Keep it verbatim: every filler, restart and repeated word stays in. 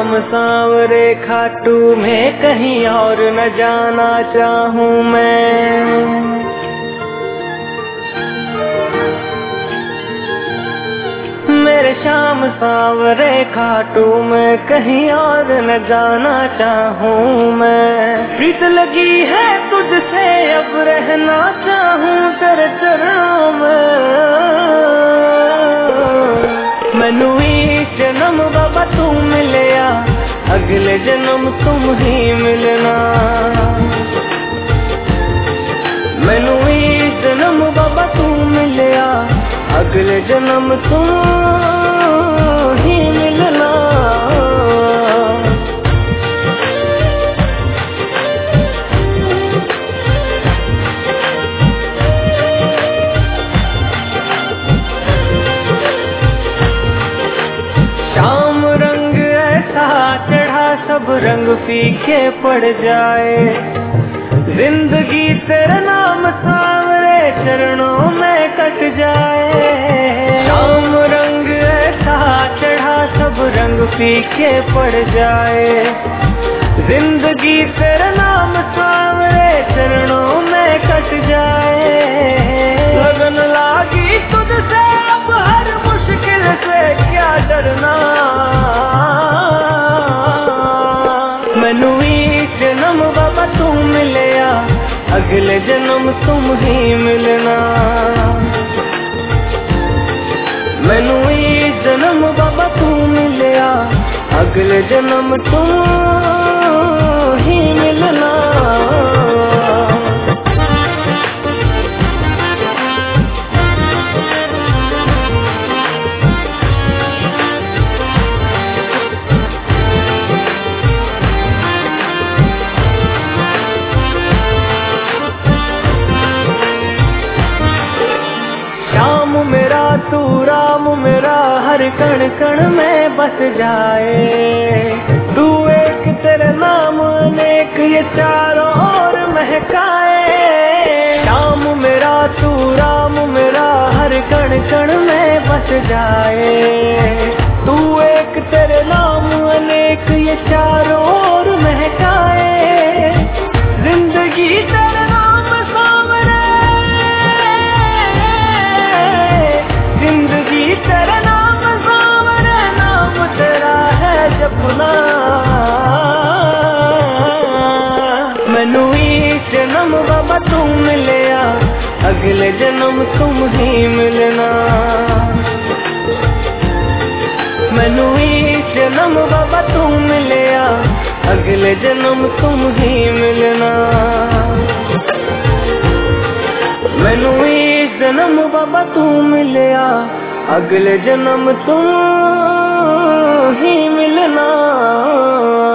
श्याम सांवरे खाटू में कहीं और न जाना चाहूं मैं। मेरे श्याम सांवरे खाटू में कहीं और न जाना चाहूं मैं। प्रीत लगी है तुझसे अब रहना चाहूं तेरे चरणों में। मैनू इस जन्म बाबा तू मिलिया, अगले जन्म तुम ही मिलना। मैनू इस जन्म बाबा तू मिलिया, अगले जन्म तुम ही मिलना। शाम रंग ऐसा चढ़ा सब रंग फीके पड़ जाए। जिंदगी तेरा नाम सांवरे चरणों में कट जाए। शाम रंग ऐसा चढ़ा सब रंग फीके पड़ जाए। जिंदगी तेरा नाम सांवरे चरणों में कट जाए। लगन लागी तुझसे अब हर मुश्किल से क्या डरना। मैनू इस जन्म बाबा तू मिलिया, अगले जन्म तुम ही मिलना। मैनू इस जन्म बाबा तू मिलिया, अगले जन्म तुम ही मिलना। मेरा तू राम मेरा हर कण कण में बस जाए। तू एक तेरे नाम अनेक ये चारों ओर महकाए। श्याम मेरा तू राम मेरा हर कण कण में बस जाए। तू एक तेरे नाम अनेक ये चारों ओर महकाए। जिंदगी तेरे नाम सांवरे, जिंदगी तेरा नाम सांवरे, नाम तेरा है जपना। मैनू इस जन्म बाबा तू मिलिया, अगले जन्म तुम ही मिलना। मैनू इस जन्म बाबा तू मिलिया, अगले जन्म तुम ही मिलना। मैनू इस जन्म बाबा तू मिलिया, अगले जन्म तुम ही मिलना।